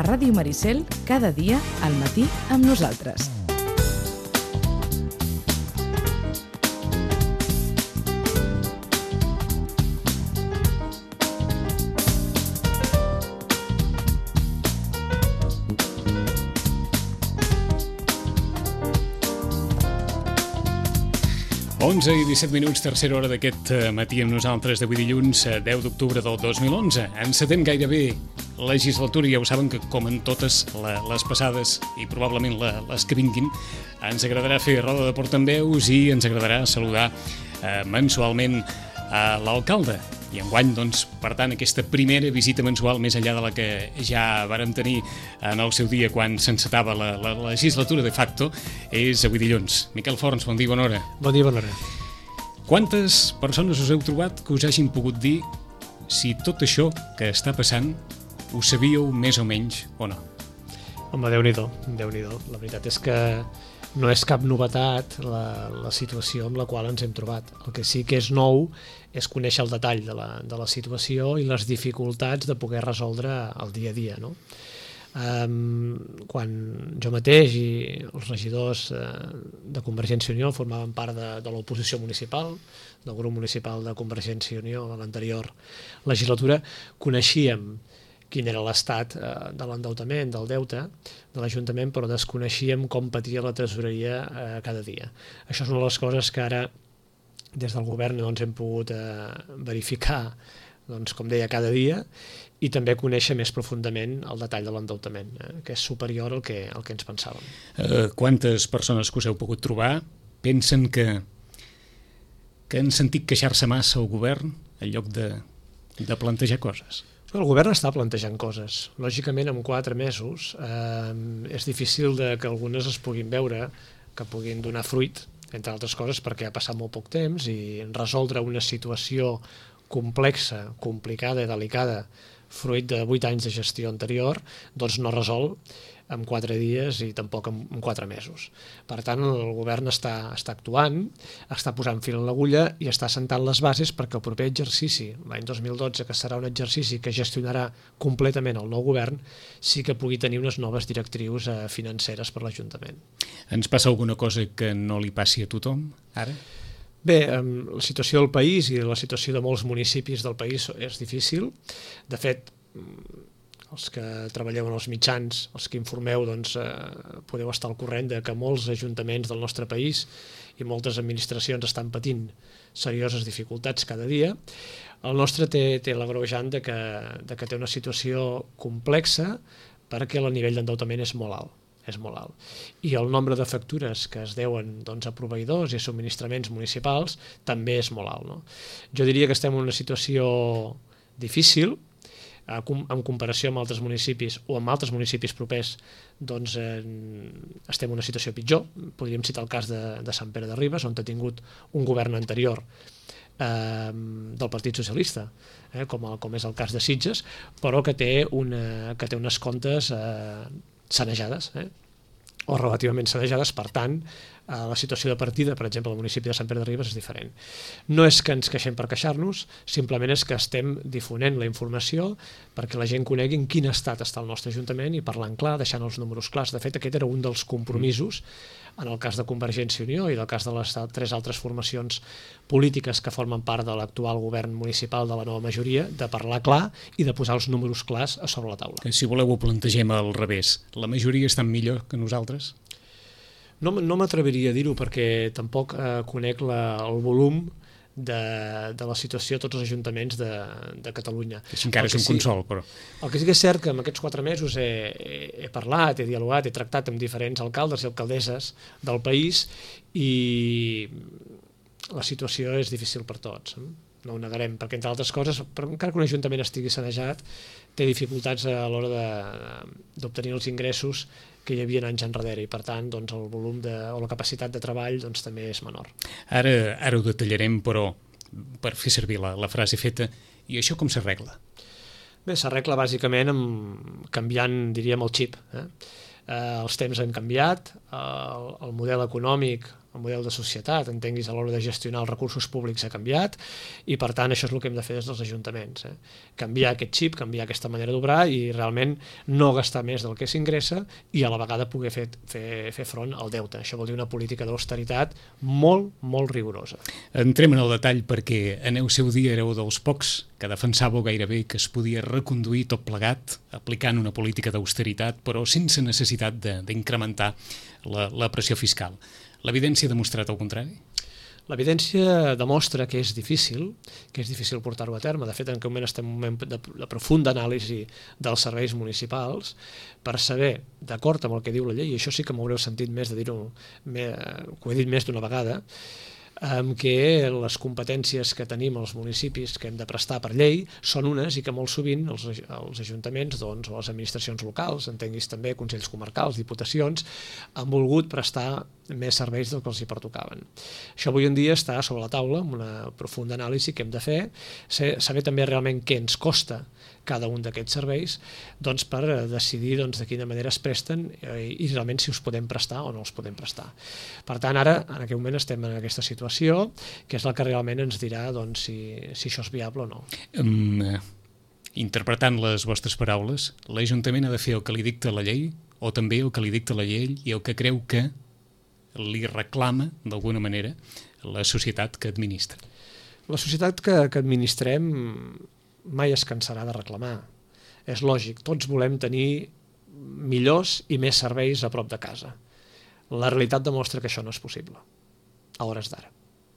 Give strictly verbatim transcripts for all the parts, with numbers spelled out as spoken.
Ràdio Maricel, cada dia al matí amb nosaltres. onze i disset minuts, tercera hora d'aquest matí amb nosaltres d'avui dilluns, deu d'octubre del dos mil onze. Encetem gairebé legislatura, ja ho saben que com en totes les passades i probablement les que vinguin, ens agradarà fer roda de portaveus i ens agradarà saludar eh, mensualment a l'alcalde. I enguany, doncs, per tant, aquesta primera visita mensual, més enllà de la que ja vàrem tenir en el seu dia quan s'encetava la, la legislatura de facto, és avui dilluns. Miquel Forns, bon dia, bona hora. Bon dia, bona hora. Quantes persones us heu trobat que us hagin pogut dir si tot això que està passant ho sabíeu més o menys o no? Home, Déu-n'hi-do, Déu-n'hi-do. La veritat és que no és cap novetat la, la situació amb la qual ens hem trobat. El que sí que és nou és conèixer el detall de la, de la situació i les dificultats de poder resoldre el dia a dia, no? Um, quan jo mateix i els regidors uh, de Convergència i Unió formaven part de, de l'oposició municipal, del grup municipal de Convergència i Unió a l'anterior legislatura, coneixíem quin era l'estat eh, de l'endeutament, del deute de l'Ajuntament, però desconeixíem com patia la tresoreria eh, cada dia. Això és una de les coses que ara des del govern doncs, hem pogut eh, verificar, doncs, com deia, cada dia, i també conèixer més profundament el detall de l'endeutament, eh, que és superior al que, al que ens pensàvem. Uh, quantes persones que us heu pogut trobar pensen que, que han sentit queixar-se massa al govern en lloc de, de plantejar coses? El govern està plantejant coses. Lògicament, en quatre mesos eh, és difícil de que algunes es puguin veure, que puguin donar fruit, entre altres coses perquè ha passat molt poc temps i resoldre una situació complexa, complicada i delicada, fruit de vuit anys de gestió anterior, doncs no resol en quatre dies i tampoc en, en quatre mesos. Per tant, el govern està, està actuant, està posant fil a l'agulla i està assentant les bases perquè el proper exercici, l'any dos mil dotze, que serà un exercici que gestionarà completament el nou govern, sí que pugui tenir unes noves directrius eh, financeres per l'Ajuntament. Ens passa alguna cosa que no li passi a tothom, ara? Bé, la situació del país i la situació de molts municipis del país és difícil. De fet, els que treballeu en els mitjans, els que informeu, doncs, eh, podeu estar al corrent de que molts ajuntaments del nostre país i moltes administracions estan patint serioses dificultats cada dia. El nostre té, té l'agreujant de que, de que té una situació complexa perquè el nivell d'endeutament és molt alt. és molt alt. I el nombre de factures que es deuen doncs, a proveïdors i a subministraments municipals també és molt alt. No? Jo diria que estem en una situació difícil, en comparació amb altres municipis o amb altres municipis propers, doncs eh, estem en una situació pitjor. Podríem citar el cas de, de Sant Pere de Ribes, on ha tingut un govern anterior eh, del Partit Socialista, eh, com, el, com és el cas de Sitges, però que té, una, que té unes comptes eh, sanejades, eh? o relativament sanejades, per tant, eh, la situació de partida, per exemple, al municipi de Sant Pere de Ribes és diferent. No és que ens queixem per queixar-nos, simplement és que estem difonent la informació perquè la gent conegui en quin estat està el nostre Ajuntament i parlant clar, deixant els números clars. De fet, aquest era un dels compromisos en el cas de Convergència i Unió i del cas de les tres altres formacions polítiques que formen part de l'actual govern municipal de la nova majoria, de parlar clar i de posar els números clars a sobre la taula. Si voleu ho plantegem al revés. La majoria estan millor que nosaltres? No, no m'atreviria a dir-ho perquè tampoc eh, conec la, el volum de, de la situació a tots els ajuntaments de, de Catalunya. Així encara és un sí, consol, però... El que sí que és cert que en aquests quatre mesos he, he, he parlat, he dialogat, he tractat amb diferents alcaldes i alcaldesses del país i la situació és difícil per tots. No ho negarem, perquè entre altres coses, encara que un ajuntament estigui sanejat, té dificultats a l'hora d'obtenir els ingressos que hi havia anys enrere i per tant doncs, el volum de, o la capacitat de treball doncs, també és menor. Ara, ara ho detallarem, però per fer servir la, la frase feta, i això com s'arregla? Bé, s'arregla bàsicament amb canviant, diríem, el xip. Eh? Eh, els temps han canviat, el, el model econòmic, el model de societat, entenguis, a l'hora de gestionar els recursos públics ha canviat, i per tant això és el que hem de fer des dels ajuntaments. Eh? Canviar aquest xip, canviar aquesta manera d'obrar i realment no gastar més del que s'ingressa i a la vegada poder fer, fer, fer front al deute. Això vol dir una política d'austeritat molt, molt rigorosa. Entrem en el detall perquè en el seu dia éreu dels pocs que defensàveu gairebé que es podia reconduir tot plegat aplicant una política d'austeritat però sense necessitat d'incrementar la, la pressió fiscal. L'evidència ha demostrat el contrari? L'evidència demostra que és difícil, que és difícil portar-ho a terme. De fet, en aquest moment estem en un moment de, de profunda anàlisi dels serveis municipals per saber, d'acord amb el que diu la llei, i això sí que m'haureu sentit més de dir-ho, que ho he dit més d'una vegada, en què les competències que tenim als municipis que hem de prestar per llei són unes i que molt sovint els, els ajuntaments doncs, o les administracions locals, entenguis també consells comarcals, diputacions, han volgut prestar més serveis del que els hi pertocaven. Això avui en dia està sobre la taula amb una profunda anàlisi que hem de fer, saber també realment què ens costa cada un d'aquests serveis doncs, per decidir doncs, de quina manera es presten i, i realment si us podem prestar o no els podem prestar. Per tant, ara, en aquest moment estem en aquesta situació, que és la que realment ens dirà doncs, si, si això és viable o no. Um, interpretant les vostres paraules, l'Ajuntament ha de fer el que li dicta la llei o també el que li dicta la llei i el que creu que li reclama, d'alguna manera, la societat que administra. La societat que, que administrem mai es cansarà de reclamar. És lògic, tots volem tenir millors i més serveis a prop de casa. La realitat demostra que això no és possible, a hores d'ara.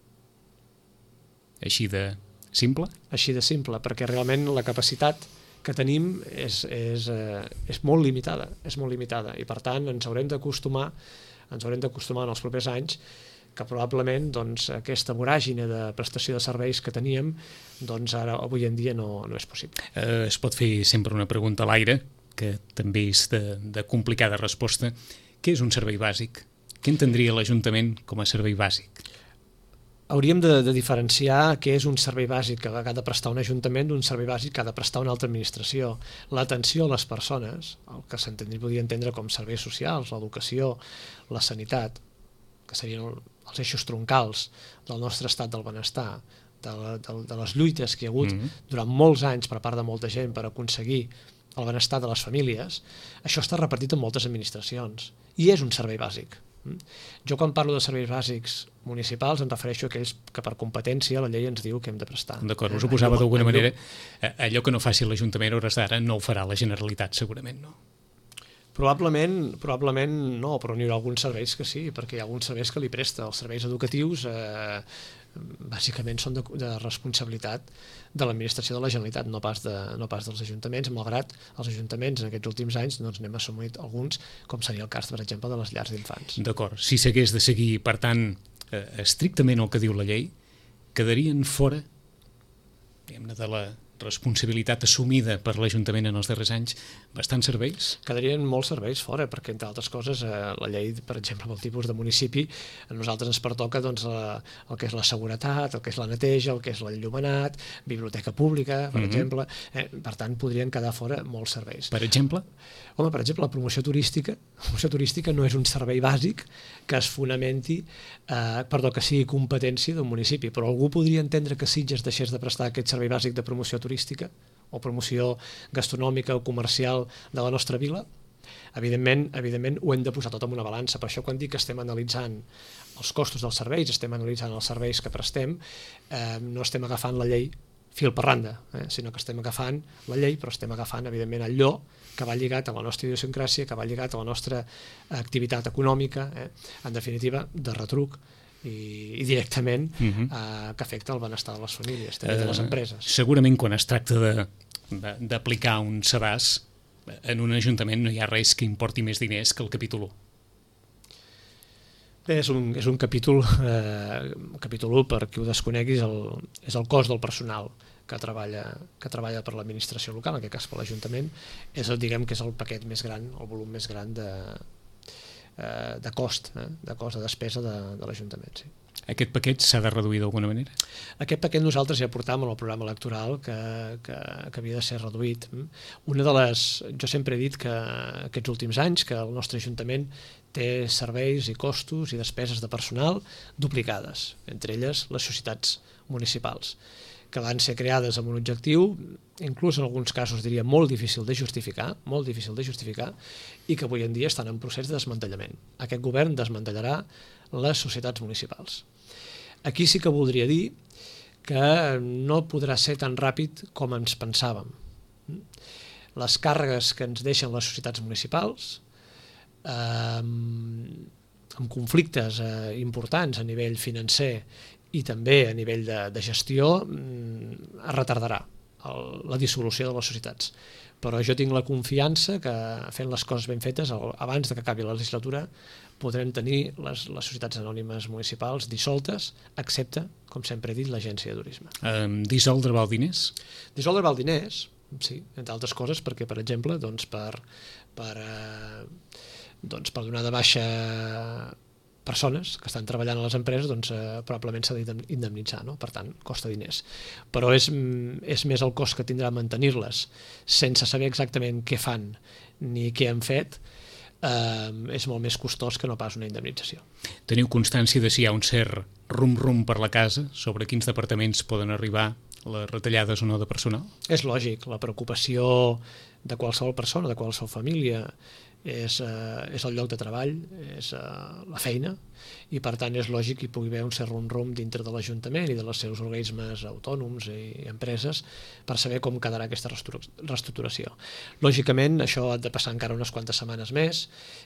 Així de simple? Així de simple, perquè realment la capacitat que tenim és, és, eh, és molt limitada, és molt limitada, i per tant ens haurem d'acostumar ens haurem d'acostumar en els propers anys que probablement doncs, aquesta voràgine de prestació de serveis que teníem doncs ara avui en dia no, no és possible. Eh, es pot fer sempre una pregunta a l'aire, que també és de, de complicada resposta. Què és un servei bàsic? Què entendria l'Ajuntament com a servei bàsic? Hauríem de, de diferenciar què és un servei bàsic que ha de prestar un ajuntament d'un servei bàsic que ha de prestar una altra administració. L'atenció a les persones, el que s'entendria podria entendre com serveis socials, l'educació, la sanitat, que serien els eixos troncals del nostre estat del benestar, de, la, de, de les lluites que hi ha hagut mm-hmm. durant molts anys per part de molta gent per aconseguir el benestar de les famílies, això està repartit en moltes administracions i és un servei bàsic. Jo quan parlo de serveis bàsics municipals em refereixo a aquells que per competència la llei ens diu que hem de prestar. D'acord, us ho posava d'alguna manera, allò que no faci l'Ajuntament a hores d'ara no ho farà la Generalitat segurament, no? Probablement, probablement no, però n'hi haurà alguns serveis que sí, perquè hi ha alguns serveis que li presta. Els serveis educatius eh, bàsicament són de, de responsabilitat de l'administració de la Generalitat, no pas, de, no pas dels ajuntaments, malgrat els ajuntaments en aquests últims anys doncs, n'hem assumit alguns, com seria el cas, per exemple, de les llars d'infants. D'acord, si s'hagués de seguir, per tant, eh, estrictament el que diu la llei, quedarien fora, diguem-ne, de la responsabilitat assumida per l'Ajuntament en els darrers anys, bastants serveis? Quedarien molts serveis fora, perquè entre altres coses eh, la llei, per exemple, pel tipus de municipi, a nosaltres ens pertoca doncs, la, el que és la seguretat, el que és la neteja, el que és l'enllumenat, biblioteca pública, per mm-hmm. exemple, eh, per tant podrien quedar fora molts serveis. Per exemple? Home, per exemple, la promoció turística, la promoció turística no és un servei bàsic que es fonamenti, eh, perdó, que sigui competència d'un municipi, però algú podria entendre que Sitges deixés de prestar aquest servei bàsic de promoció turística turística o promoció gastronòmica o comercial de la nostra vila. Evidentment, evidentment ho hem de posar tot en una balança. Per això quan dic que estem analitzant els costos dels serveis, estem analitzant els serveis que prestem, eh, no estem agafant la llei fil per randa, eh, sinó que estem agafant la llei, però estem agafant evidentment allò que va lligat a la nostra idiosincràsia, que va lligat a la nostra activitat econòmica, eh, en definitiva, de retruc, i, i directament uh-huh. eh, que afecta el benestar de les famílies, també uh, de les empreses. Segurament quan es tracta d'aplicar un sedàs, en un ajuntament no hi ha res que importi més diners que el capítol u. Bé, és un, és un capítol, eh, capítol u, per qui ho desconegui, és el, és el cost del personal que treballa, que treballa per l'administració local, en aquest cas per l'Ajuntament, és el, diguem que és el paquet més gran, el volum més gran de de cost, eh? de cost de despesa de, de l'Ajuntament. Sí. Aquest paquet s'ha de reduir d'alguna manera? Aquest paquet nosaltres ja portàvem en el programa electoral que, que, que havia de ser reduït. Una de les, jo sempre he dit que aquests últims anys que el nostre Ajuntament té serveis i costos i despeses de personal duplicades, entre elles les societats municipals, que van ser creades amb un objectiu, inclús en alguns casos diria molt difícil de justificar, molt difícil de justificar, i que avui en dia estan en procés de desmantellament. Aquest govern desmantellarà les societats municipals. Aquí sí que voldria dir que no podrà ser tan ràpid com ens pensàvem. Les càrregues que ens deixen les societats municipals, eh, amb conflictes eh, importants a nivell financer i també a nivell de, de gestió, es retardarà el, la dissolució de les societats. Però jo tinc la confiança que fent les coses ben fetes, abans de que acabi la legislatura, podrem tenir les, les societats anònimes municipals dissoltes, excepte, com sempre he dit, l'agència de turisme. Um, dissoldre val diners? Dissoldre val diners, sí, entre altres coses, perquè, per exemple, doncs, per, per, eh, doncs, per donar de baixa persones que estan treballant a les empreses, doncs, eh, probablement s'ha d'indemnitzar, no? Per tant, costa diners. Però és, és més el cost que tindrà mantenir-les sense saber exactament què fan ni què han fet, eh, és molt més costós que no pas una indemnització. Teniu constància de si hi ha un cert rum-rum per la casa sobre quins departaments poden arribar les retallades o no de personal? És lògic, la preocupació de qualsevol persona, de qualsevol família, és, eh, és el lloc de treball, és eh, la feina, i per tant és lògic que hi pugui haver un cert rum-rum dintre de l'Ajuntament i dels seus organismes autònoms i empreses per saber com quedarà aquesta reestructuració. Lògicament això ha de passar encara unes quantes setmanes més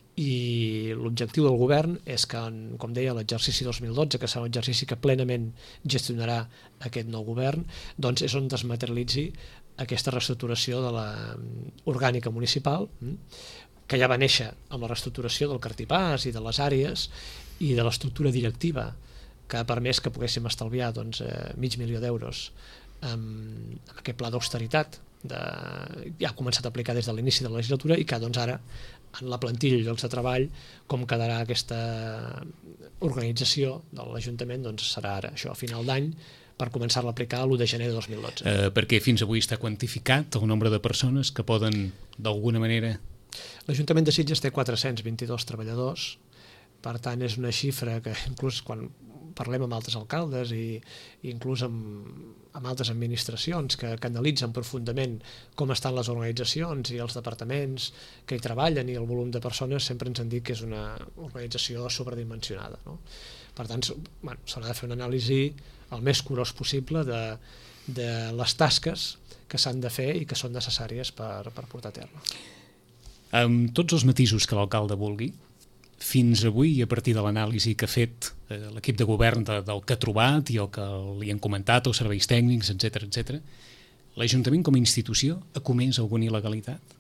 i l'objectiu del govern és que, com deia, l'exercici dos mil dotze, que serà un exercici que plenament gestionarà aquest nou govern, doncs és on es materialitzi aquesta reestructuració de la orgànica municipal, que ja va néixer amb la reestructuració del cartipàs i de les àrees i de l'estructura directiva, que ha permès que poguéssim estalviar doncs, eh, mig milió d'euros amb, amb aquest pla d'austeritat de, ja ha començat a aplicar des de l'inici de la legislatura i que doncs, ara en la plantilla i llocs de treball com quedarà aquesta organització de l'Ajuntament, doncs serà ara, això a final d'any, per començar-la a aplicar l'u de gener de dos mil dotze. Eh, perquè fins avui està quantificat el nombre de persones que poden d'alguna manera... L'Ajuntament de Sitges té quatre-cents vint-i-dos treballadors, per tant és una xifra que inclús quan parlem amb altres alcaldes i, i inclús amb, amb altres administracions que, que analitzen profundament com estan les organitzacions i els departaments que hi treballen i el volum de persones, sempre ens han dit que és una organització sobredimensionada, no? Per tant, bueno, s'haurà de fer una anàlisi el més curós possible de, de les tasques que s'han de fer i que són necessàries per, per portar a terme. Amb tots els matisos que l'alcalde vulgui, fins avui, a partir de l'anàlisi que ha fet eh, l'equip de govern de, del que ha trobat i el que li han comentat, els serveis tècnics, etcètera, etcètera, l'Ajuntament com a institució ha comès alguna il·legalitat?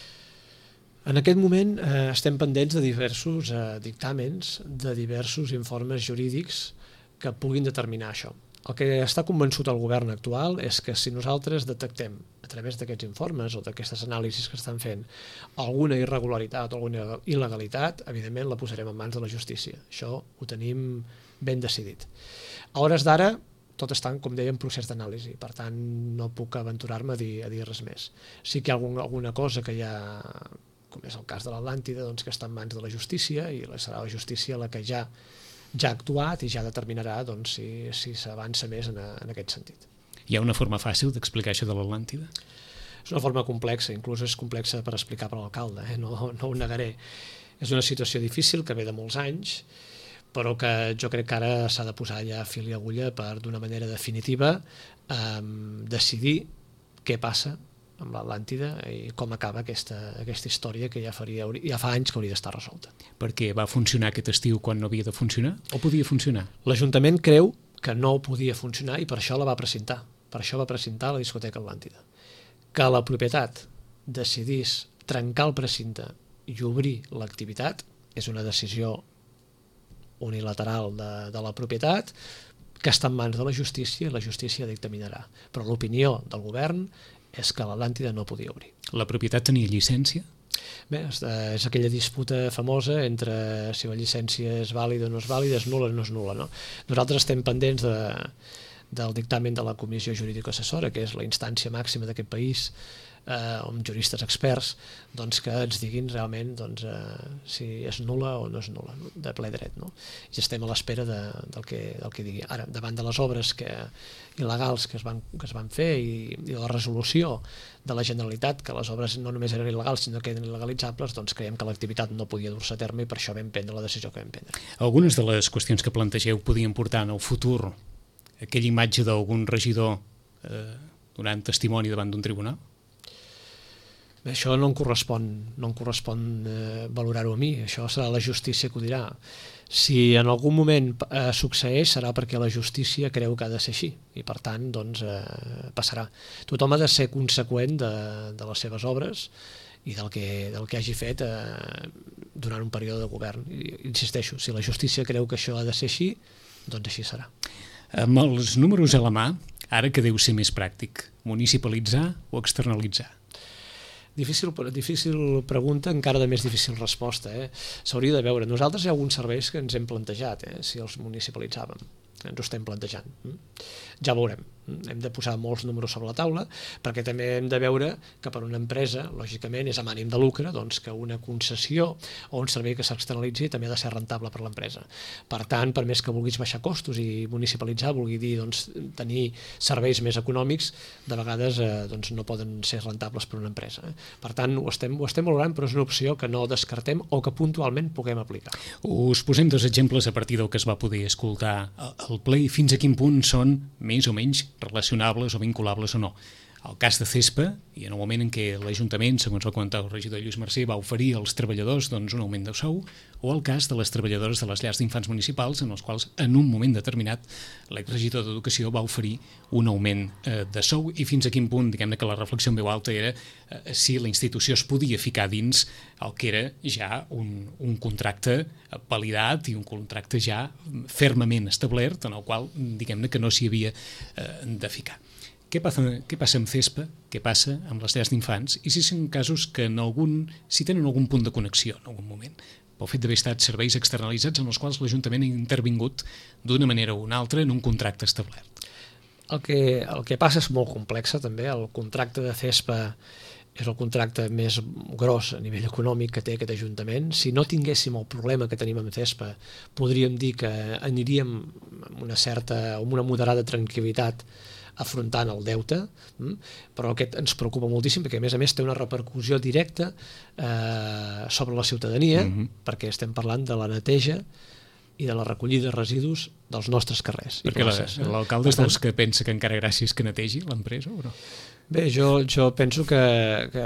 En aquest moment eh, estem pendents de diversos eh, dictàmens, de diversos informes jurídics que puguin determinar això. El que està convençut el govern actual és que si nosaltres detectem a través d'aquests informes o d'aquestes anàlisis que estan fent alguna irregularitat o alguna il·legalitat, evidentment la posarem en mans de la justícia. Això ho tenim ben decidit. A hores d'ara tot està, com deia, en procés d'anàlisi, per tant no puc aventurar-me a dir, a dir res més. Sí que hi ha algun, alguna cosa que hi ha, com és el cas de l'Atlàntida, doncs, que està en mans de la justícia i serà la justícia la que ja ja ha actuat i ja determinarà doncs, si, si s'avança més en, a, en aquest sentit. Hi ha una forma fàcil d'explicar això de l'Atlàntida? És una forma complexa, inclús és complexa per explicar per l'alcalde, eh? no, no ho negaré. És una situació difícil que ve de molts anys, però que jo crec que ara s'ha de posar ja fil i agulla per, d'una manera definitiva, eh, decidir què passa amb l'Atlàntida i com acaba aquesta, aquesta història que ja, faria, ja fa anys que hauria d'estar resolta. Perquè va funcionar aquest estiu quan no havia de funcionar? O podia funcionar? L'Ajuntament creu que no podia funcionar i per això la va precintar. Per això va precintar la discoteca Atlàntida. Que la propietat decidís trencar el precinte i obrir l'activitat és una decisió unilateral de, de la propietat que està en mans de la justícia i la justícia dictaminarà. Però l'opinió del govern és que l'Atlàntida no podia obrir. La propietat tenia llicència? Bé, és aquella disputa famosa entre si la llicència és vàlida o no és vàlida, és nul·la o no és nul·la. No? Nosaltres estem pendents de, del dictamen de la Comissió Jurídica Assessora, que és la instància màxima d'aquest país, eh, amb juristes experts, doncs que ens diguin realment doncs, eh, si és nul·la o no és nul·la, no? De ple dret. No? I estem a l'espera de, del, que, del que digui. Ara, davant de les obres que, il·legals que es van, que es van fer i, i la resolució de la Generalitat, que les obres no només eren il·legals sinó que eren il·legalitzables, doncs creiem que l'activitat no podia dur-se a terme i per això vam prendre la decisió que vam prendre. Algunes de les qüestions que plantegeu podien portar en el futur aquella imatge d'algun regidor eh, donant testimoni davant d'un tribunal? Bé, això no em correspon, no em correspon eh, valorar-ho a mi, això serà la justícia que ho dirà. Si en algun moment eh, succeeix serà perquè la justícia creu que ha de ser així i per tant doncs, eh, passarà. Tothom ha de ser conseqüent de, de les seves obres i del que, del que hagi fet eh, durant un període de govern. I, insisteixo, si la justícia creu que això ha de ser així, doncs així serà. Amb els números a la mà, ara que deu ser més pràctic, municipalitzar o externalitzar? Difícil, difícil pregunta, encara de més difícil resposta. Eh? S'hauria de veure. Nosaltres hi ha alguns serveis que ens hem plantejat, eh? Si els municipalitzàvem. Ens ho estem plantejant. Ja veurem. Hem de posar molts números sobre la taula, perquè també hem de veure que per una empresa, lògicament, és amb ànim de lucre, doncs que una concessió o un servei que s'externalitzi també ha de ser rentable per l'empresa. Per tant, per més que vulguis baixar costos i municipalitzar, vulgui dir doncs, tenir serveis més econòmics, de vegades eh, doncs, no poden ser rentables per una empresa. Eh? Per tant, ho estem, ho estem valorant, però és una opció que no descartem o que puntualment puguem aplicar. Us posem dos exemples a partir del que es va poder escoltar al ple i fins a quin punt són més o menys relacionables o vinculables o no. El cas de Cespa, i en el moment en què l'Ajuntament, segons va comentar el regidor Lluís Mercè, va oferir als treballadors doncs, un augment de sou, o el cas de les treballadores de les llars d'infants municipals, en els quals en un moment determinat l'exregidor d'Educació va oferir un augment eh, de sou, i fins a quin punt, diguem-ne que la reflexió en veu alta era eh, si la institució es podia ficar dins el que era ja un, un contracte validat i un contracte ja fermament establert, en el qual diguem-ne que no s'hi havia eh, de ficar. Què passa, què passa amb Cespa, què passa amb les llars d'infants, i si són casos que en algun, si tenen algun punt de connexió en algun moment, pel fet d'haver estat serveis externalitzats en els quals l'Ajuntament ha intervingut d'una manera o una altra en un contracte establert. El que, el que passa és molt complex, també. El contracte de Cespa és el contracte més gros a nivell econòmic que té aquest Ajuntament. Si no tinguéssim el problema que tenim amb Cespa, podríem dir que aniríem amb una certa, amb una moderada tranquil·litat afrontant el deute, però aquest ens preocupa moltíssim perquè a més a més té una repercussió directa eh, sobre la ciutadania, mm-hmm. perquè estem parlant de la neteja i de la recollida de residus dels nostres carrers. Perquè l'alcalde és dels que pensa que encara gràcies que netegi l'empresa o no? Bé, jo, jo penso que, que,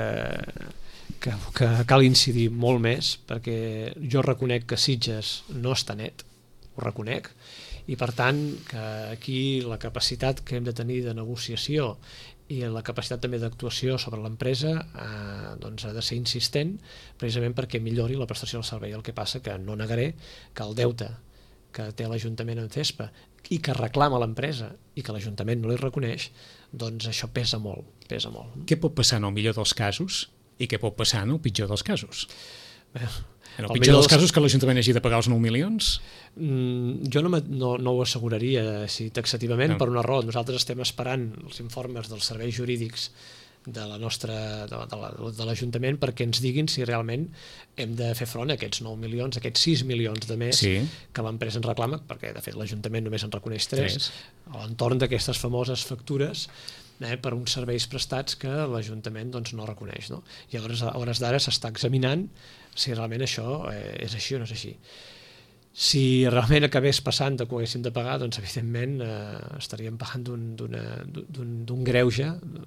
que, que cal incidir molt més, perquè jo reconec que Sitges no està net, ho reconec, i per tant que aquí la capacitat que hem de tenir de negociació i la capacitat també d'actuació sobre l'empresa eh, doncs ha de ser insistent precisament perquè millori la prestació del servei. El que passa que no negaré que el deute que té l'Ajuntament en Cespa i que reclama l'empresa i que l'Ajuntament no li reconeix, doncs això pesa molt, pesa molt. Què pot passar en el millor dels casos i què pot passar en el pitjor dels casos? Bé, en el, el pitjor dels casos que l'Ajuntament hagi de pagar els nou milions? Mm, jo no, no, no ho asseguraria així taxativament, no. Per una raó. Nosaltres estem esperant els informes dels serveis jurídics de la nostra, de, de, la, de l'Ajuntament perquè ens diguin si realment hem de fer front a aquests nou milions, aquests sis milions de més sí. Que l'empresa ens reclama, perquè de fet l'Ajuntament només en reconeix tres, a l'entorn d'aquestes famoses factures eh, per uns serveis prestats que l'Ajuntament doncs, no reconeix. No? I a hores, a hores d'ara s'està examinant si realment això eh, és així o no és així. Si realment acabés passant de que ho haguéssim de pagar, doncs evidentment eh, estaríem pagant d'un greuge,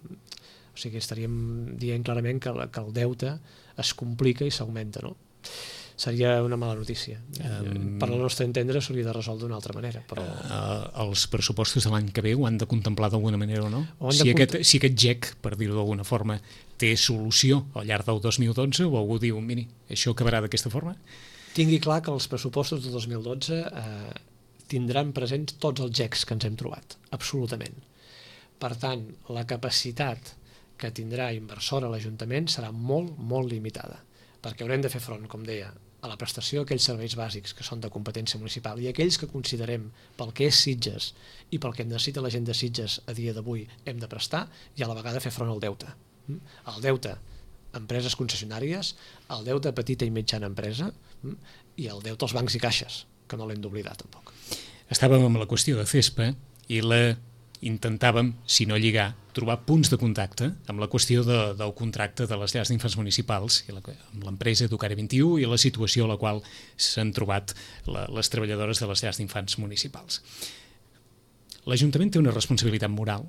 o sigui, estaríem dient clarament que, la, que el deute es complica i s'augmenta, no? Seria una mala notícia. Um, per al nostre entendre s'hauria de resoldre d'una altra manera. Però... Uh, els pressupostos de l'any que ve ho han de contemplar d'alguna manera o no? O si, aquest, si aquest gec, per dir-ho d'alguna forma, té solució al llarg del dos mil dotze, o algú diu, miri, això acabarà d'aquesta forma? Tingui clar que els pressupostos del dos mil dotze eh, tindran presents tots els gecs que ens hem trobat, absolutament. Per tant, la capacitat que tindrà inversora l'Ajuntament serà molt, molt limitada, perquè haurem de fer front, com deia, a la prestació d'aquells serveis bàsics que són de competència municipal i aquells que considerem pel que és Sitges i pel que necessita la gent de Sitges a dia d'avui hem de prestar, i a la vegada fer front al deute. El deute empreses concessionàries, el deute petita i mitjana empresa i el deute als bancs i caixes, que no l'hem d'oblidar tampoc. Estàvem amb la qüestió de CESPA i la intentàvem, si no lligar, trobar punts de contacte amb la qüestió de, del contracte de les llars d'infants municipals, i la, amb l'empresa Educare vint i u i la situació a la qual s'han trobat la, les treballadores de les llars d'infants municipals. L'Ajuntament té una responsabilitat moral?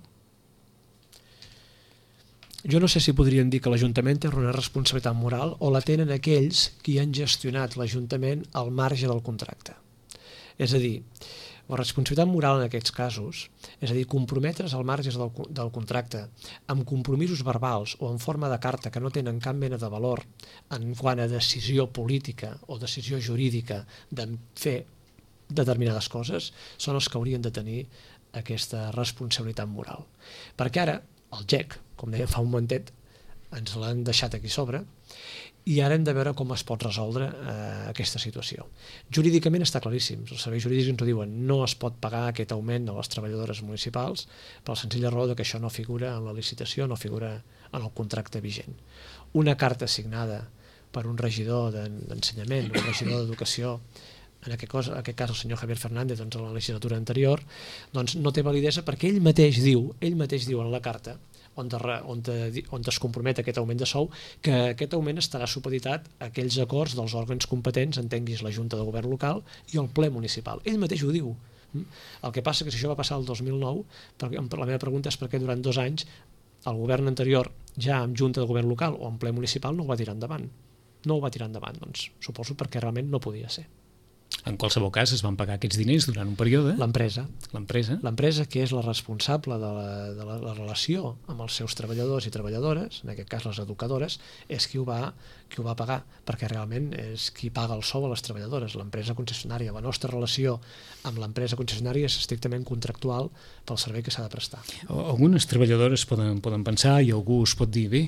Jo no sé si podríem dir que l'Ajuntament té una responsabilitat moral o la tenen aquells qui han gestionat l'Ajuntament al marge del contracte. És a dir, la responsabilitat moral en aquests casos, és a dir, comprometre's al marge del, del contracte amb compromisos verbals o en forma de carta que no tenen cap mena de valor en quant a decisió política o decisió jurídica de fer determinades coses, són els que haurien de tenir aquesta responsabilitat moral. Perquè ara, el G E C, com dèiem fa un momentet, ens l'han deixat aquí sobre, i ara hem de veure com es pot resoldre eh, aquesta situació. Jurídicament està claríssim, els serveis jurídics ens ho diuen, no es pot pagar aquest augment a les treballadores municipals per la senzilla raó que això no figura en la licitació, no figura en el contracte vigent. Una carta signada per un regidor d'ensenyament, un regidor d'educació, en aquest, cas, en aquest cas el senyor Javier Fernández, doncs, en la legislatura anterior, doncs no té validesa perquè ell mateix diu, ell mateix diu en la carta, on, de, on, de, on es compromet aquest augment de sou, que aquest augment estarà supeditat a aquells acords dels òrgans competents, entenguis la Junta de Govern local i el ple municipal. Ell mateix ho diu. El que passa que si això va passar el dos mil nou, perquè la meva pregunta és per què durant dos anys el govern anterior, ja amb Junta de Govern local o en ple municipal, no ho va tirar endavant. No ho va tirar endavant, doncs suposo perquè realment no podia ser. En qualsevol cas, es van pagar aquests diners durant un període? L'empresa. L'empresa? L'empresa, que és la responsable de, la, de la, la relació amb els seus treballadors i treballadores, en aquest cas les educadores, és qui ho va, qui ho va pagar, perquè realment és qui paga el sou a les treballadores, l'empresa concessionària. La nostra relació amb l'empresa concessionària és estrictament contractual pel servei que s'ha de prestar. Algunes treballadores poden, poden pensar, i algú es pot dir, bé,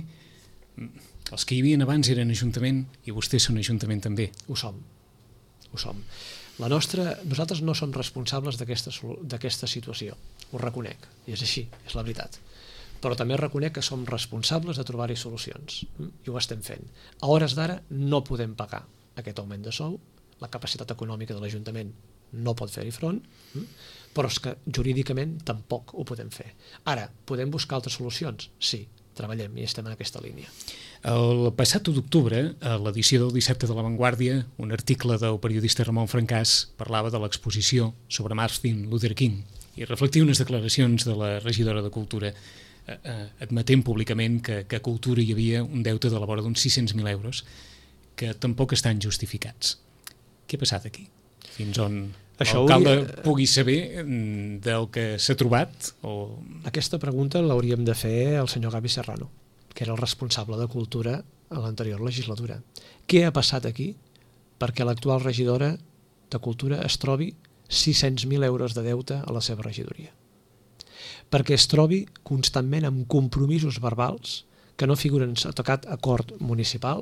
els que hi havia abans eren Ajuntament i vostès són Ajuntament també. Ho som. Ho som. La nostra, nosaltres no som responsables d'aquesta situació, ho reconec, i és així, és la veritat. Però també reconec que som responsables de trobar-hi solucions, i ho estem fent. A hores d'ara no podem pagar aquest augment de sou, la capacitat econòmica de l'Ajuntament no pot fer-hi front, però és que jurídicament tampoc ho podem fer. Ara, podem buscar altres solucions? Sí, treballem i estem en aquesta línia. El passat u d'octubre, a l'edició del dissabte de La Vanguardia, un article del periodista Ramon Francàs parlava de l'exposició sobre Martin Luther King i reflectia unes declaracions de la regidora de Cultura eh, eh, admetent públicament que, que a Cultura hi havia un deute de la vora d'uns sis-cents mil euros que tampoc estan justificats. Què ha passat aquí? Fins on l'alcalde hauria... pugui saber del que s'ha trobat? O... Aquesta pregunta l'hauríem de fer al senyor Gavi Serrano, que era el responsable de Cultura a l'anterior legislatura. Què ha passat aquí perquè l'actual regidora de Cultura es trobi sis-cents mil euros de deute a la seva regidoria? Perquè es trobi constantment amb compromisos verbals que no figuren a tocat acord municipal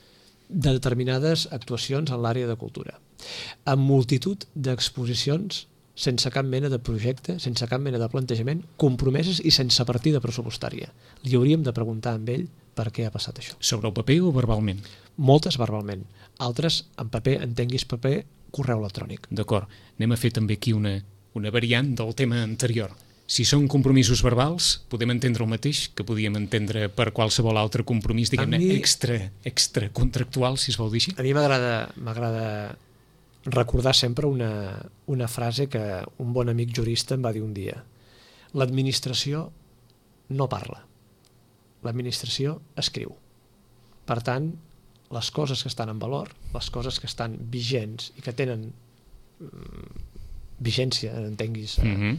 de determinades actuacions en l'àrea de cultura, amb multitud d'exposicions sense cap mena de projecte, sense cap mena de plantejament, compromeses i sense partida pressupostària. Li hauríem de preguntar amb ell per què ha passat això. Sobre el paper o verbalment? Moltes verbalment, altres en paper, entenguis paper, correu electrònic. D'acord, anem a fer també aquí una, una variant del tema anterior. Si són compromisos verbals, podem entendre el mateix que podíem entendre per qualsevol altre compromís, diguem-ne, mi... extra, extra contractual, si es vol dir així. A mi m'agrada m'agrada recordar sempre una, una frase que un bon amic jurista em va dir un dia. L'administració no parla, l'administració escriu. Per tant, les coses que estan en valor, les coses que estan vigents i que tenen mm, vigència, entenguis, eh, mm-hmm.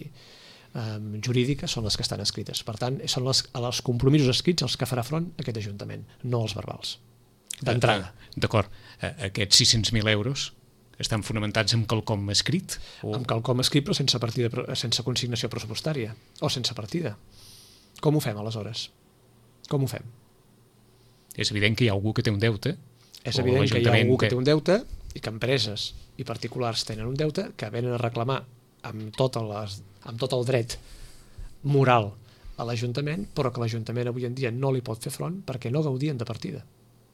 i um, jurídica, són les que estan escrites. Per tant, són les, els compromisos escrits els que farà front aquest Ajuntament, no els verbals. D'entrada. Ah, d'acord. Aquests sis-cents mil euros estan fonamentats en quelcom escrit? O... En quelcom escrit, però sense, partida, sense consignació pressupostària, o sense partida. Com ho fem, aleshores? Com ho fem? És evident que hi ha algú que té un deute És O evident que hi ha l'Ajuntament algú que té- té un deute i que empreses i particulars tenen un deute que venen a reclamar amb, totes les, amb tot el dret moral a l'Ajuntament, però que l'Ajuntament avui en dia no li pot fer front perquè no gaudien de partida.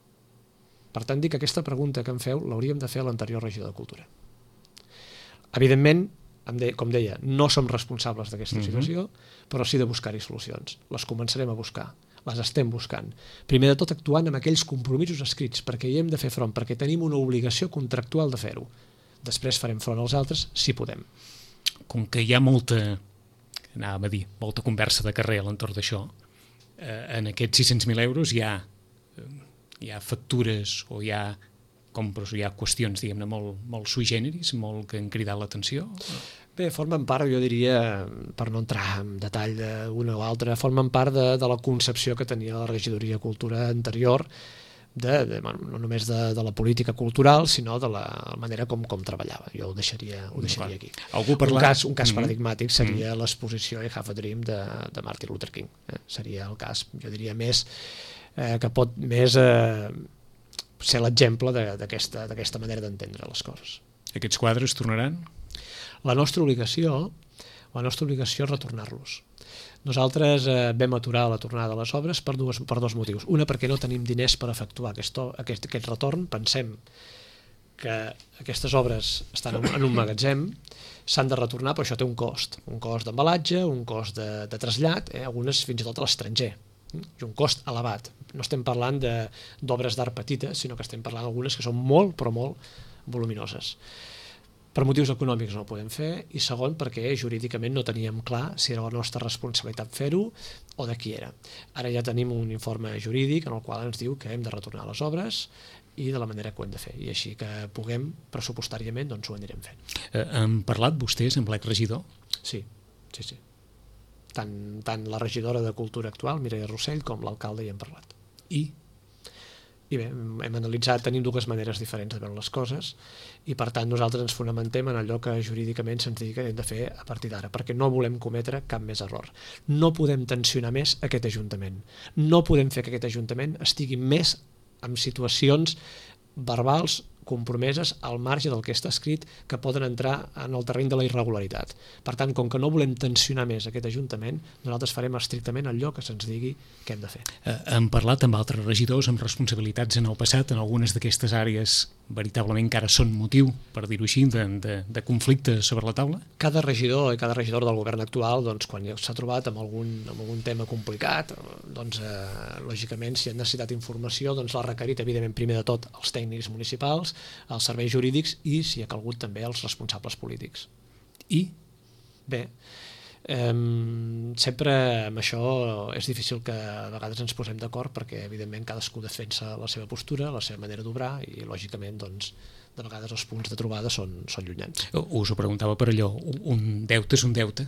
Per tant, dic que aquesta pregunta que em feu l'hauríem de fer a l'anterior regidor de Cultura. Evidentment, em de, com deia, no som responsables d'aquesta situació, però sí de buscar-hi solucions. Les començarem a buscar, les estem buscant. Primer de tot actuant amb aquells compromisos escrits, perquè hi hem de fer front, perquè tenim una obligació contractual de fer-ho. Després farem front als altres, si podem. Com que hi ha molta, anàvem a dir, molta conversa de carrer a l'entorn d'això, eh, en aquests sis-cents mil euros hi ha, eh, hi ha factures o hi ha compres, hi ha qüestions, diguem-ne, molt, molt sui generis, molt que han cridat l'atenció? Bé, formen part, jo diria, per no entrar en detall d'una o altra, formen part de, de la concepció que tenia la regidoria de Cultura anterior, de, de, bueno, no només de, de la política cultural, sinó de la manera com, com treballava. Jo ho deixaria, ho deixaria aquí. Algú Un cas, un cas Mm-hmm. paradigmàtic seria l'exposició I Have a Dream de, de Martin Luther King. Eh? Seria el cas, jo diria, més eh, que pot més eh, ser l'exemple de- d'aquesta d'aquesta manera d'entendre les coses. Aquests quadres tornaran? La nostra obligació, la nostra obligació és retornar-los. Nosaltres eh, vam aturar la tornada de les obres per, dues, per dos motius. Una, perquè no tenim diners per efectuar aquest, aquest, aquest retorn. Pensem que aquestes obres estan en, en un magatzem, s'han de retornar, però això té un cost. Un cost d'embalatge, un cost de, de trasllat, eh, algunes fins i tot a l'estranger. I un cost elevat. No estem parlant de- d'obres d'art petites, sinó que estem parlant d'algunes que són molt, però molt voluminoses. Per motius econòmics no ho podem fer, i segon, perquè jurídicament no teníem clar si era la nostra responsabilitat fer-ho o de qui era. Ara ja tenim un informe jurídic en el qual ens diu que hem de retornar les obres i de la manera que ho hem de fer, i així que puguem pressupostàriament doncs ho anirem fent. Eh, han parlat vostès amb l'exregidor? Sí, sí, sí. Tant, tant la regidora de Cultura actual, Mireia Rossell, com l'alcalde hi hem parlat. I? I bé, hem analitzat, tenim dues maneres diferents de veure les coses, i per tant nosaltres ens fonamentem en allò que jurídicament se'ns digui que hem de fer a partir d'ara, perquè no volem cometre cap més error. No podem tensionar més aquest Ajuntament. No podem fer que aquest Ajuntament estigui més en situacions verbals compromeses al marge del que està escrit, que poden entrar en el terreny de la irregularitat. Per tant, com que no volem tensionar més aquest Ajuntament, nosaltres farem estrictament allò que se'ns digui que hem de fer. Eh, han parlat amb altres regidors amb responsabilitats en el passat, en algunes d'aquestes àrees veritablement que ara són motiu, per dir-ho així, de, de, de conflicte sobre la taula? Cada regidor i cada regidor del govern actual, doncs, quan s'ha trobat amb algun, amb algun tema complicat, doncs, eh, lògicament, si han necessitat informació, doncs l'ha requerit, evidentment, primer de tot, als tècnics municipals, als serveis jurídics i, si ha calgut, també als responsables polítics. I? Bé, eh, sempre amb això és difícil que a vegades ens posem d'acord, perquè, evidentment, cadascú defensa la seva postura, la seva manera d'obrar, i, lògicament, doncs, de vegades els punts de trobada són, són llunyans. Us ho preguntava per allò, un deute és un deute?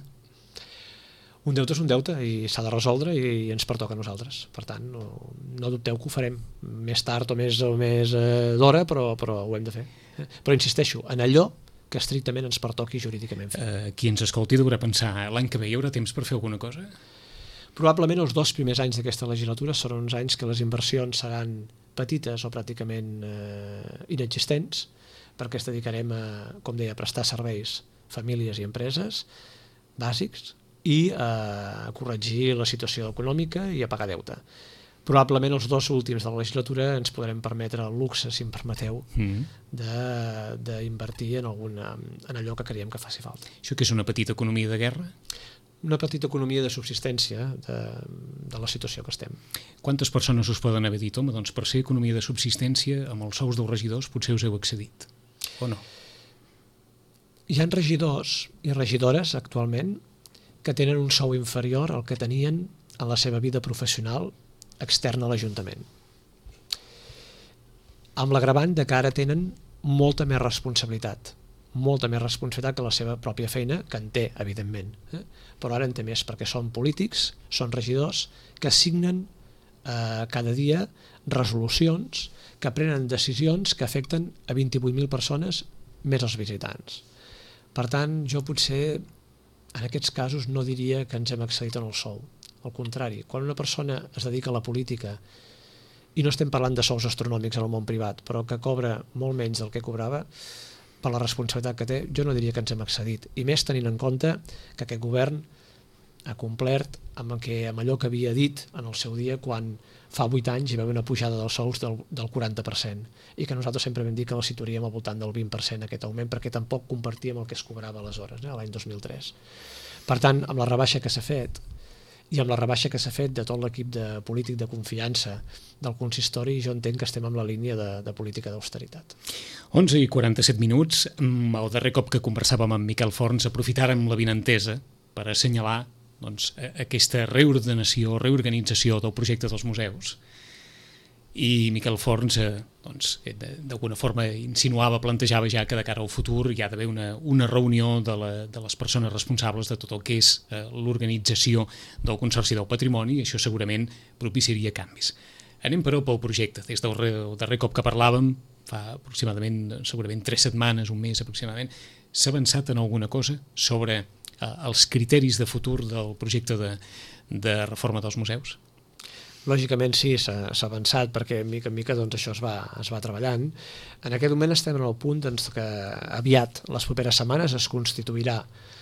Un deute és un deute i s'ha de resoldre i ens pertoca a nosaltres. Per tant, no, no dubteu que ho farem més tard o més, o més eh, d'hora, però, però ho hem de fer. Però insisteixo, en allò que estrictament ens pertoqui jurídicament fer. Eh, qui ens escolti deurà pensar, l'any que ve hi haurà temps per fer alguna cosa? Probablement els dos primers anys d'aquesta legislatura seran uns anys que les inversions seran petites o pràcticament eh, inexistents, perquè es dedicarem a, com deia, a prestar serveis a famílies i empreses bàsics i a corregir la situació econòmica i a pagar deute. Probablement els dos últims de la legislatura ens podrem permetre el luxe, si em permeteu, Mm. d'invertir en, alguna, en allò que creiem que faci falta. Això que és una petita economia de guerra? Una petita economia de subsistència de, de la situació que estem. Quantes persones us poden haver dit, home, doncs per ser economia de subsistència, amb els sous dels regidors potser us heu accedit, o no? Hi ha regidors i regidores actualment que tenen un sou inferior al que tenien en la seva vida professional externa a l'Ajuntament. Amb l'agravant de que ara tenen molta més responsabilitat, molta més responsabilitat que la seva pròpia feina, que en té, evidentment. Eh? Però ara en té més perquè són polítics, són regidors que signen eh, cada dia resolucions que prenen decisions que afecten a vint-i-vuit mil persones més els visitants. Per tant, jo potser en aquests casos no diria que ens hem accedit en el sou. Al contrari, quan una persona es dedica a la política i no estem parlant de sous astronòmics en el món privat, però que cobra molt menys del que cobrava, per la responsabilitat que té, jo no diria que ens hem excedit. I més tenint en compte que aquest govern ha complert amb, el que, amb allò que havia dit en el seu dia quan fa vuit anys hi va haver una pujada dels sous del, del quaranta per cent i que nosaltres sempre vam dir que la situaríem al voltant del vint per cent aquest augment perquè tampoc compartíem el que es cobrava aleshores, eh, l'any dos mil tres. Per tant, amb la rebaixa que s'ha fet i amb la rebaixa que s'ha fet de tot l'equip de polític de confiança del consistori, jo entenc que estem en la línia de, de política d'austeritat. onze i quaranta-set minuts, el darrer cop que conversàvem amb Miquel Forns aprofitàrem l'avinentesa per assenyalar doncs, aquesta reordenació, reorganització del projecte dels museus. I Miquel Forns eh, doncs, d'alguna forma insinuava, plantejava ja que de cara al futur hi ha d'haver una, una reunió de, la, de les persones responsables de tot el que és eh, l'organització del Consorci del Patrimoni, i això segurament propiciaria canvis. Anem però pel projecte. Des del darrer cop que parlàvem, fa aproximadament, segurament tres setmanes, un mes aproximadament, s'ha avançat en alguna cosa sobre eh, els criteris de futur del projecte de, de reforma dels museus? Lògicament sí, s'ha avançat perquè mica en mica doncs, això es va, es va treballant. En aquest moment estem en el punt doncs, que aviat, les properes setmanes, es constituirà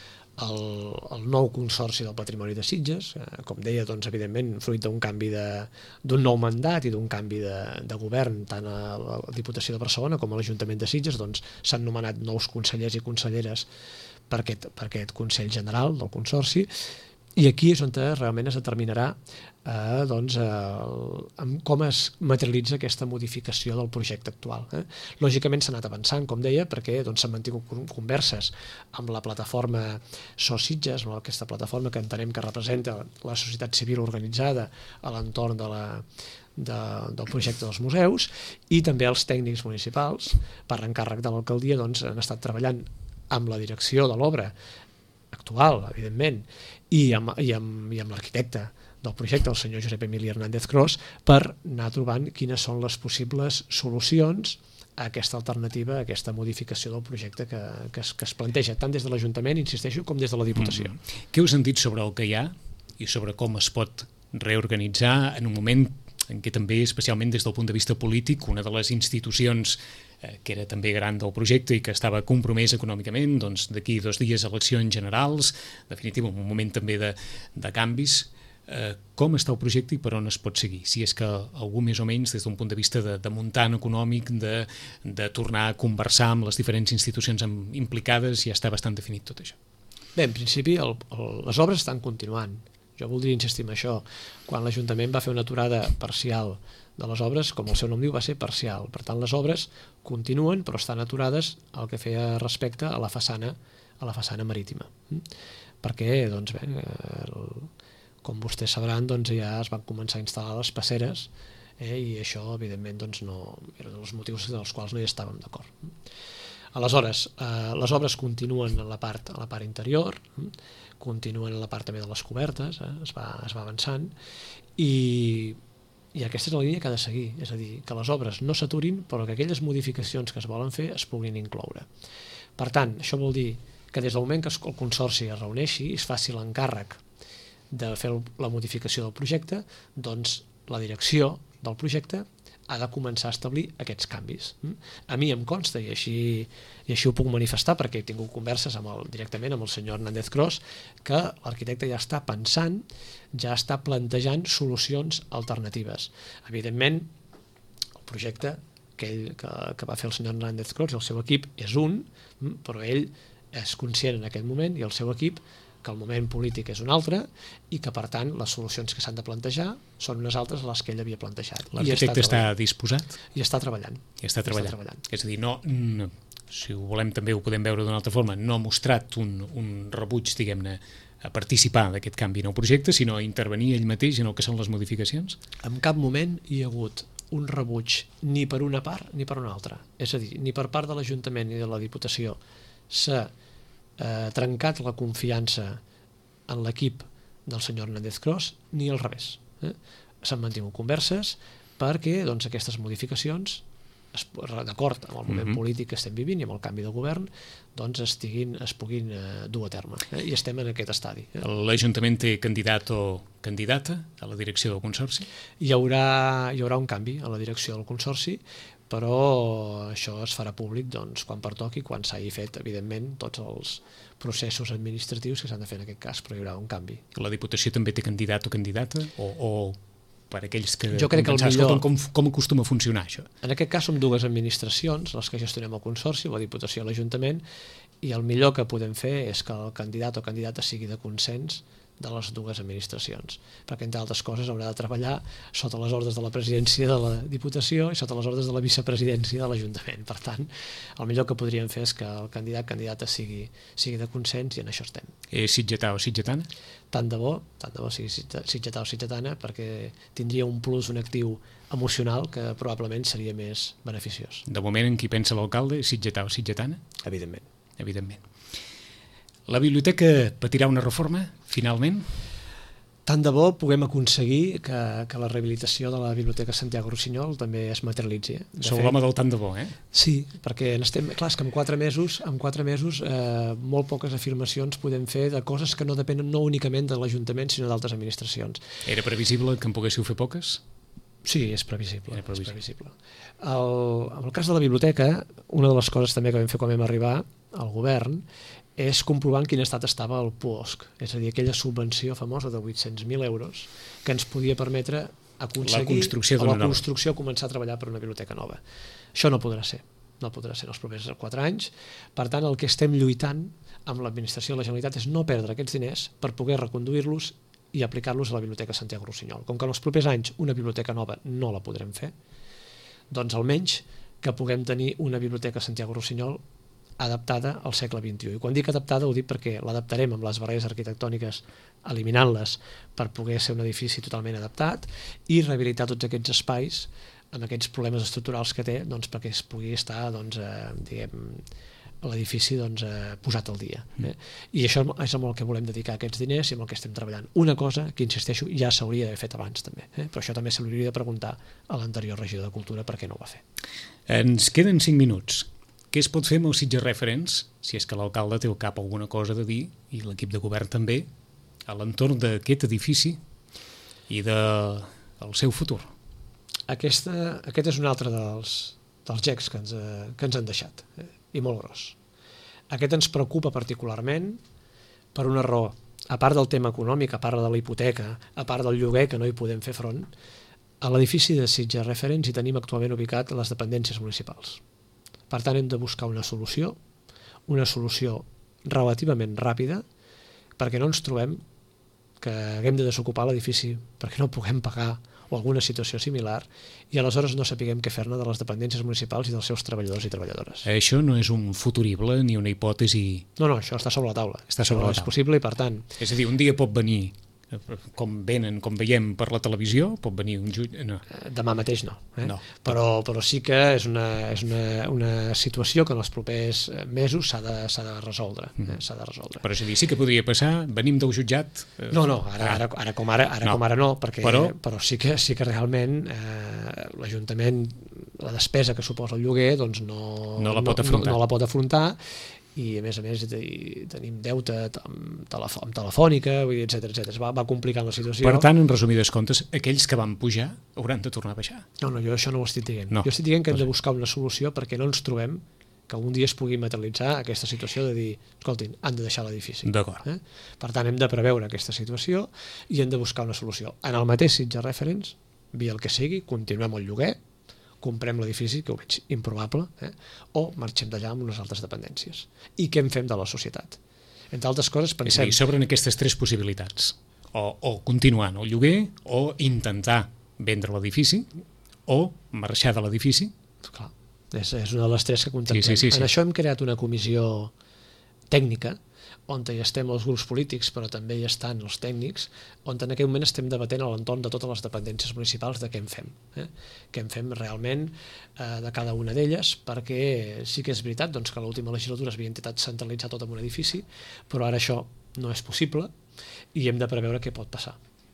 el, el nou Consorci del Patrimoni de Sitges, eh, com deia, doncs, evidentment, fruit d'un canvi d'un nou mandat i d'un canvi de, de govern, tant a la Diputació de Barcelona com a l'Ajuntament de Sitges, doncs, s'han nomenat nous consellers i conselleres per aquest, per aquest Consell General del Consorci, i aquí és on realment es determinarà eh, doncs, eh, com es materialitza aquesta modificació del projecte actual. Eh? Lògicament s'ha anat avançant, com deia, perquè doncs, s'han mantingut converses amb la plataforma SOS Sitges, amb aquesta plataforma que entenem que representa la societat civil organitzada a l'entorn de la, de, del projecte dels museus, i també els tècnics municipals, per encàrrec de l'alcaldia, doncs, han estat treballant amb la direcció de l'obra actual, evidentment, i amb, i amb, i amb l'arquitecte del projecte, el senyor Josep Emili Hernández Cros, per anar trobant quines són les possibles solucions a aquesta alternativa, a aquesta modificació del projecte que, que, es, que es planteja tant des de l'Ajuntament, insisteixo, com des de la Diputació. Mm. Què heu sentit sobre el que hi ha i sobre com es pot reorganitzar en un moment en què també, especialment des del punt de vista polític, una de les institucions eh, que era també gran del projecte i que estava compromès econòmicament, doncs d'aquí dos dies eleccions generals, definitiu, un moment també de, de canvis, eh, com està el projecte i per on es pot seguir? Si és que algú més o menys, des d'un punt de vista de, de muntant econòmic, de, de tornar a conversar amb les diferents institucions implicades, ja està bastant definit tot això. Bé, en principi el, el, les obres estan continuant. Jo voldria insistir en això. Quan l'Ajuntament va fer una aturada parcial de les obres, com el seu nom diu, va ser parcial. Per tant, les obres continuen, però estan aturades al que feia respecte a la façana, a la façana marítima. Perquè, doncs bé, el, com vostès sabran, doncs ja es van començar a instal·lar les passeres, eh, i això, evidentment, doncs no, era dels motius dels quals no hi estàvem d'acord. Aleshores, eh, les obres continuen a la part, a la part interior, continuen a la part també de les cobertes, eh? es, va, es va avançant, i, i aquesta és la línia que ha de seguir, és a dir, que les obres no s'aturin, però que aquelles modificacions que es volen fer es puguin incloure. Per tant, això vol dir que des del moment que el Consorci es reuneixi i es faci l'encàrrec de fer la modificació del projecte, doncs la direcció del projecte ha de començar a establir aquests canvis. A mi em consta, i així, i així ho puc manifestar, perquè he tingut converses amb el, directament amb el senyor Hernández Cros, que l'arquitecte ja està pensant, ja està plantejant solucions alternatives. Evidentment, el projecte que, ell, que, que va fer el senyor Hernández Cros i el seu equip és un, però ell és conscient en aquest moment, i el seu equip, que el moment polític és un altre i que, per tant, les solucions que s'han de plantejar són unes altres a les que ell havia plantejat. L'arquitecte està, està disposat? I està treballant. I està treballant. Està treballant. És a dir, no, no, si ho volem també ho podem veure d'una altra forma, no ha mostrat un, un rebuig, diguem-ne, a participar d'aquest canvi en el projecte, sinó a intervenir ell mateix en el que són les modificacions? En cap moment hi ha hagut un rebuig ni per una part ni per una altra. És a dir, ni per part de l'Ajuntament ni de la Diputació s'ha Eh, trencat la confiança en l'equip del senyor Hernández Cros, ni al revés. Eh? S'han mantingut converses perquè doncs, aquestes modificacions d'acord amb el moment Mm-hmm. polític que estem vivint i amb el canvi de govern, doncs estiguin, es puguin eh, dur a terme. Eh? I estem en aquest estadi. Eh? L'Ajuntament té candidat o candidata a la direcció del Consorci? Hi haurà, hi haurà un canvi a la direcció del Consorci, però això es farà públic doncs, quan pertoqui, quan s'hagi fet, evidentment, tots els processos administratius que s'han de fer en aquest cas, però hi haurà un canvi. La Diputació també té candidat o candidata? O, o per aquells que... Jo crec que el pensar, millor... escolta, com, com acostuma a funcionar això? En aquest cas som dues administracions, les que gestionem el Consorci, la Diputació i l'Ajuntament, i el millor que podem fer és que el candidat o candidata sigui de consens de les dues administracions, perquè entre altres coses haurà de treballar sota les ordres de la presidència de la Diputació i sota les ordres de la vicepresidència de l'Ajuntament. Per tant, el millor que podríem fer és que el candidat candidata sigui, sigui de consens, i en això estem. És sitgetà o sitgetana? Tant de bo, tant de bo sigui sitgetà o sitgetana, perquè tindria un plus, un actiu emocional que probablement seria més beneficiós. De moment, en qui pensa l'alcalde, és sitgetà o sitgetana? Evidentment. Evidentment. La biblioteca patirà una reforma, finalment? Tant de bo puguem aconseguir que, que la rehabilitació de la Biblioteca Santiago Rossinyol també es materialitzi. De Sou fet, l'home del tant de bo, eh? Sí, perquè estem, clar, és que en quatre mesos, en quatre mesos eh, molt poques afirmacions podem fer de coses que no depenen no únicament de l'Ajuntament, sinó d'altres administracions. Era previsible que en poguéssiu fer poques? Sí, és previsible. Era previsible. És previsible. El, en el cas de la biblioteca, una de les coses també que vam fer quan vam arribar al govern és comprovar en quin estat estava el puosc, és a dir, aquella subvenció famosa de vuit-cents mil euros que ens podia permetre aconseguir la construcció, a la nova. construcció començar a treballar per una biblioteca nova. Això no podrà ser, no podrà ser en els propers quatre anys. Per tant, el que estem lluitant amb l'administració de la Generalitat és no perdre aquests diners per poder reconduir-los i aplicar-los a la Biblioteca Santiago Rossinyol. Com que en els propers anys una biblioteca nova no la podrem fer, doncs almenys que puguem tenir una Biblioteca Santiago Rossinyol adaptada al segle vint-i-u. I quan dic adaptada ho dic perquè l'adaptarem amb les barreres arquitectòniques, eliminant-les per poder ser un edifici totalment adaptat i rehabilitar tots aquests espais amb aquests problemes estructurals que té, doncs, perquè es pugui estar doncs, eh, diguem, l'edifici doncs, eh, posat al dia. Eh? I això és amb el que volem dedicar aquests diners i amb el que estem treballant. Una cosa que, insisteixo, ja s'hauria d'haver fet abans també, eh? Però això també se l'hauria de preguntar a l'anterior regidor de Cultura per què no ho va fer. Ens queden cinc minuts. Què es pot fer amb els Sitges Referents, si és que l'alcalde té al cap alguna cosa de dir, i l'equip de govern també, a l'entorn d'aquest edifici i del de, seu futur? Aquesta, aquest és un altre dels, dels gecs que ens, que ens han deixat, eh? I molt gros. Aquest ens preocupa particularment per una raó. A part del tema econòmic, a part de la hipoteca, a part del lloguer que no hi podem fer front, a l'edifici de Sitges Referents hi tenim actualment ubicat les dependències municipals. Per tant, hem de buscar una solució, una solució relativament ràpida, perquè no ens trobem que haguem de desocupar l'edifici perquè no puguem pagar o alguna situació similar, i aleshores no sapiguem què fer-ne de les dependències municipals i dels seus treballadors i treballadores. Això no és un futurible ni una hipòtesi... No, no, això està sobre la taula. Està sobre no la taula. És possible i, per tant... És a dir, un dia pot venir, com venen, com veiem per la televisió, pot venir un jutge... No. Demà mateix no. Eh? No. Però, però sí que és una, és una, una situació que en els propers mesos s'ha de, s'ha de resoldre. Eh? S'ha de resoldre. Però és a dir, sí que podria passar, venim del jutjat... Eh, No, no, ara, ara, ara com ara, ara, no. com ara no, perquè, Però- però sí que, sí que realment eh, l'Ajuntament, la despesa que suposa el lloguer, doncs no, No la pot afrontar. No, no la pot afrontar, i a més a més te- tenim deute amb, telefò, amb telefònica, vull dir, etcètera, etcètera. Es va, va complicant la situació. Per tant, en resumides comptes, aquells que van pujar hauran de tornar a baixar. No, no, jo això no ho estic dient. No. Jo estic dient que hem de buscar una solució perquè no ens trobem que un dia es pugui materialitzar aquesta situació de dir, escoltin, han de deixar l'edifici. D'acord. Eh? Per tant, hem de preveure aquesta situació i hem de buscar una solució. En el mateix Sitges Referents, via el que sigui, continuem el lloguer, comprem l'edifici, que ho veig improbable, eh? O marxem d'allà amb unes altres dependències. I què en fem de la societat? Entre altres coses, És a pensem... dir, s'obren aquestes tres possibilitats. O, o continuar en el lloguer, o intentar vendre l'edifici, o marxar de l'edifici. Clar, és, és una de les tres que contemplem. Sí, sí, sí, sí. En això hem creat una comissió tècnica, on hi estem els grups polítics, però també hi estan els tècnics, on en aquest moment estem debatent a l'entorn de totes les dependències municipals de què en fem. Eh? Què en fem realment eh, de cada una d'elles, perquè sí que és veritat doncs, que a l'última legislatura s'havia intentat centralitzar tot en un edifici, però ara això no és possible i hem de preveure què pot passar.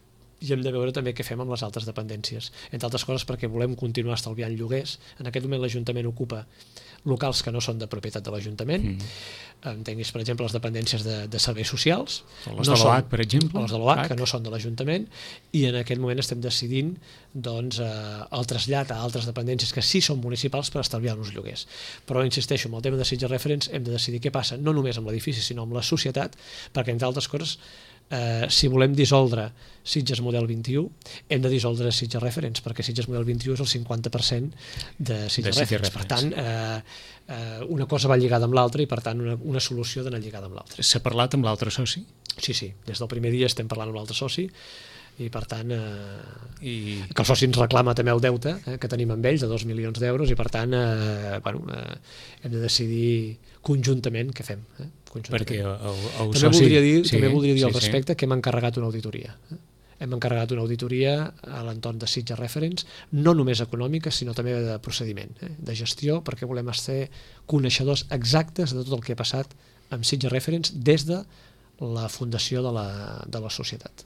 i hem de veure també què fem amb les altres dependències. Entre altres coses perquè volem continuar estalviant lloguers. En aquest moment l'Ajuntament ocupa locals que no són de propietat de l'Ajuntament. Mm. Entenguis, per exemple, les dependències de, de serveis socials. O les no de l'O H, per exemple. O les de l'O H, que no són de l'Ajuntament, i en aquest moment estem decidint doncs, eh, el trasllat a altres dependències que sí són municipals per estalviar uns lloguers. Però, insisteixo, amb el tema de Sitges Reference hem de decidir què passa, no només amb l'edifici, sinó amb la societat, perquè, entre altres coses, Eh, si volem dissoldre Sitges Model vint-i-u, hem de dissoldre Sitges Reference, perquè Sitges Model vint-i-u és el cinquanta per cent de Sitges de Reference. Per tant, eh, eh, una cosa va lligada amb l'altra i, per tant, una, una solució ha d'anar lligada amb l'altra. S'ha parlat amb l'altre soci? Sí, sí. Des del primer dia estem parlant amb l'altre soci i, per tant, eh, I... que el soci ens reclama també el deute eh, que tenim amb ells, de dos milions d'euros, i, per tant, eh, bueno, eh, hem de decidir conjuntament què fem. Eh? Perquè el, el també soci... voldria dir, sí, també voldria dir sí, al respecte sí. que hem encarregat una auditoria. Eh? Hem encarregat una auditoria a l'entorn de Sitges Reference, no només econòmica, sinó també de procediment, eh? de gestió, perquè volem ser coneixedors exactes de tot el que ha passat amb Sitges Reference des de la fundació de la, de la societat.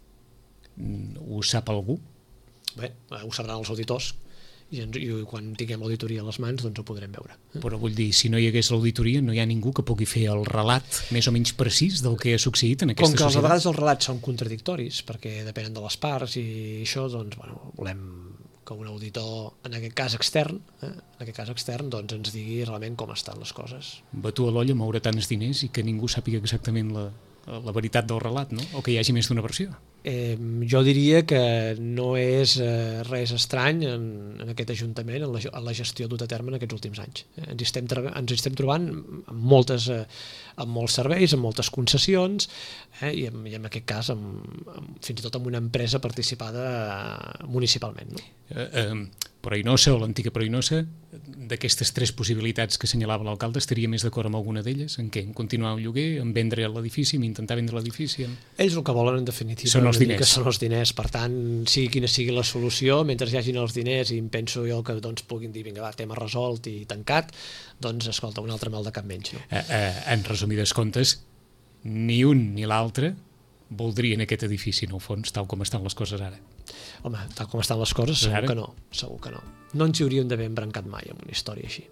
Ho sap algú? Bé, ho sabran els auditors, i, ens, i quan tinguem l'auditoria a les mans doncs ho podrem veure. Però vull dir, si no hi hagués l'auditoria no hi ha ningú que pugui fer el relat més o menys precís del que ha succeït en aquesta societat. Com que societat. a vegades els relats són contradictoris, perquè depenen de les parts i això, doncs, bueno, volem que un auditor, en aquest cas extern, eh, en aquest cas extern, doncs ens digui realment com estan les coses. Batu a l'olla moure tants diners i que ningú sàpiga exactament la, la veritat del relat, no? O que hi hagi més d'una versió. Eh, jo diria que no és eh, res estrany en, en aquest Ajuntament, en la, en la gestió dut a terme en aquests últims anys. Eh, ens, estem ens estem trobant amb, moltes, eh, amb molts serveis, amb moltes concessions, eh, i, en, i en aquest cas amb, amb, fins i tot amb una empresa participada eh, municipalment. No? Eh, eh, Proinosa o l'antiga Proinosa, d'aquestes tres possibilitats que assenyalava l'alcalde, estaria més d'acord amb alguna d'elles? En què? En continuar el lloguer, en vendre l'edifici, en intentar vendre l'edifici? En... Ells el que volen, en definitiva, són els diners. Són els diners. Per tant, sigui quina sigui la solució, mentre hi hagin els diners i em penso jo que doncs, puguin dir, vinga, va, tema resolt i tancat, doncs, escolta, un altre mal de cap menys. No? Eh, eh, en resumides comptes, ni un ni l'altre voldrien aquest edifici, en el fons, tal com estan les coses ara. Home, tal com estan les coses, segur que no, segur que no. No ens hi hauríem d'haver embrancat mai amb una història així.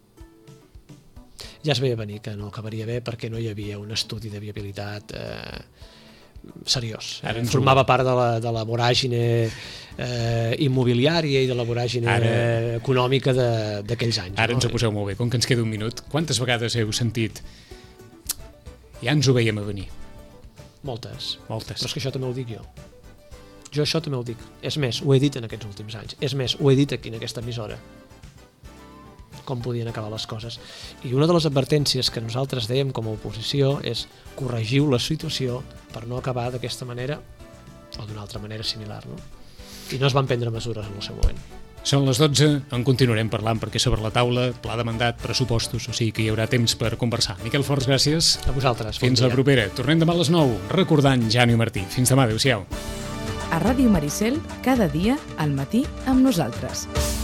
Ja es veia venir que no acabaria bé perquè no hi havia un estudi de viabilitat eh, seriós. Eh? Formava part de la, de la voràgine eh, immobiliària i de la voràgine ara, econòmica d'aquells anys. Ara no? ens ho poseu molt bé, com que ens queda un minut. Quantes vegades heu sentit ja ens ho veiem a venir? Moltes. Moltes. Però és que això també ho dic jo. Jo això també ho dic. És més, ho he dit en aquests últims anys. És més, ho he dit aquí en aquesta emissora. Com podien acabar les coses. I una de les advertències que nosaltres dèiem com a oposició és corregiu la situació per no acabar d'aquesta manera o d'una altra manera similar. No? I no es van prendre mesures en el seu moment. Són les dotze, en continuarem parlant perquè sobre la taula, pla de mandat, pressupostos, o sigui que hi haurà temps per conversar. Miquel Forns, gràcies. A vosaltres. Fins la propera. Tornem demà a les nou, recordant Jani Martí. Fins demà, adéu-siau. A Ràdio Maricel, cada dia, al matí, amb nosaltres.